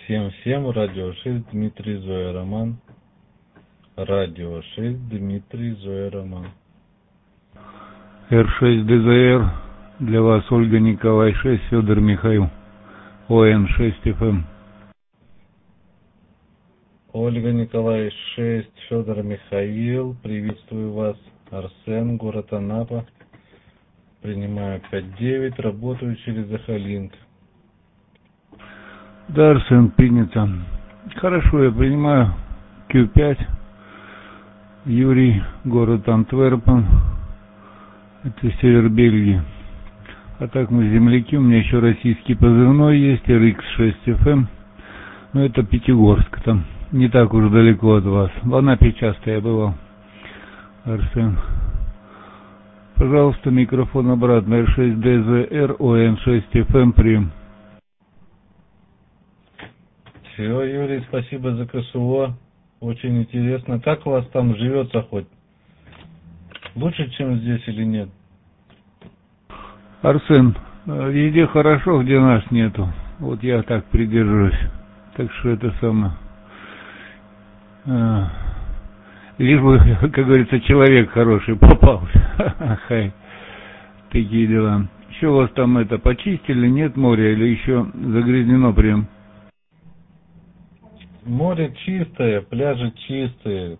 Всем радио 6, Дмитрий, Зоя, Роман. Радио 6, Дмитрий, Зоя, Роман. Р6ДЗР, для вас Ольга Николай 6, Федор Михаил, ОН6ФМ. Ольга Николай 6, Федор Михаил, приветствую вас. Арсен, город Анапа. Принимаю 5-9, работаю через Эхолинк. Да, Арсен, принято. Хорошо, я принимаю Q5. Юрий, город Антверпен. Это север Бельгии. А так мы земляки, у меня еще российский позывной есть, RX6FM. Но это Пятигорск, там не так уж далеко от вас. В Анапе часто я бывал. Арсен. Пожалуйста, микрофон обратно. R6DZR, ON6FM, прием. Все, Юрий, спасибо за КСО. Очень интересно. Как у вас там живется хоть? Лучше, чем здесь или нет? Арсен, везде хорошо, где нас нету. Вот я так придерживаюсь. Так что это самое. Лишь бы, как говорится, человек хороший попался. Хай. Такие дела. Еще у вас там это почистили, нет моря или еще загрязнено прям? Море чистое, пляжи чистые.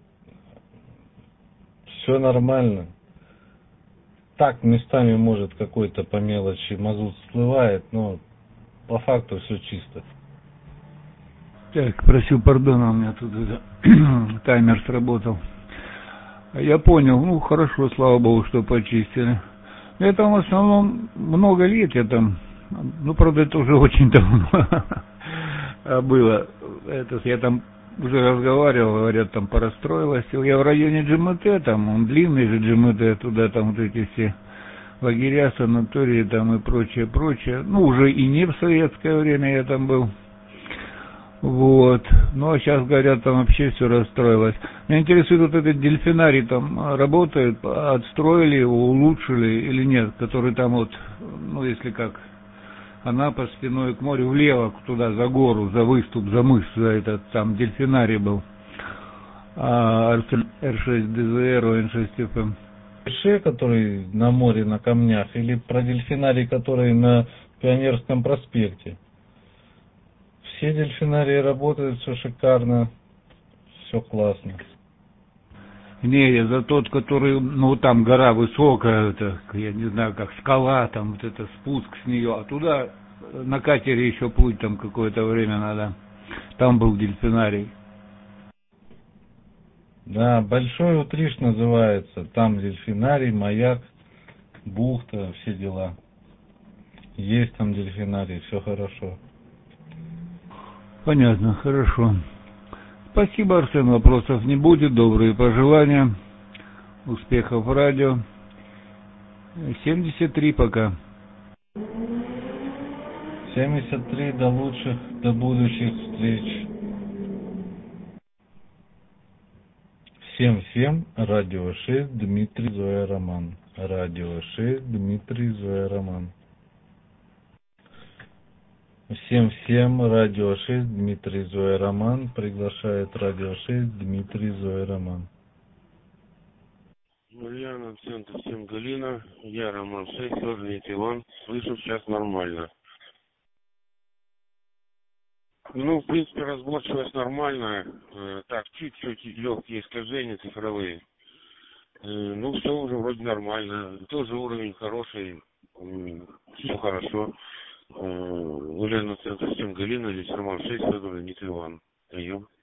Все нормально. Так, местами, может, какой-то по мелочи мазут всплывает, но по факту все чисто. Так, просил пардона, у меня тут таймер сработал. Я понял, ну хорошо, слава богу, что почистили. Я там в основном много лет, я там, ну правда это уже очень давно было. Я там уже разговаривал, говорят, там порастроилось. Я в районе ДжМТ, там он длинный же ДжМТ, туда там вот эти все лагеря, санатории там и прочее. Ну уже и не в советское время я там был. Вот. Ну а сейчас, говорят, там вообще все расстроилось. Меня интересует, вот этот дельфинарий там работает, отстроили его, улучшили или нет, который там вот, ну если как, Анапа спиной к морю, влево туда, за гору, за выступ, за мыс, за этот там дельфинарий был. R6DZR, ON6FM. Который на море, на камнях, или про дельфинарий, который на Пионерском проспекте? Все дельфинарии работают, все шикарно, все классно. Не, я за тот, который, ну там гора высокая, это, я не знаю, как скала, там вот это спуск с нее, а туда на катере еще плыть там какое-то время надо. Там был дельфинарий. Да, Большой Утриш называется, там дельфинарий, маяк, бухта, все дела. Есть там дельфинарий, все хорошо. Понятно, хорошо. Спасибо, Арсен, вопросов не будет, добрые пожелания, успехов в радио. 73 пока. 73, до лучших, до будущих встреч. Всем, радио 6, Дмитрий, Зоя, Роман. Радио 6, Дмитрий, Зоя, Роман. Всем, радио 6, Дмитрий, Зоя, Роман. Приглашает радио 6, Дмитрий, Зоя, Роман. Ульяна, центр 7 Галина, я Роман 6, тоже не Иван, слышу сейчас нормально. Ну, в принципе, разборчивость нормальная, так, чуть-чуть легкие искажения цифровые. Ну, все уже вроде нормально, тоже уровень хороший, все хорошо. Ульяна, центр 7 Галина, здесь Роман 6, Федор, не Иван. Прием.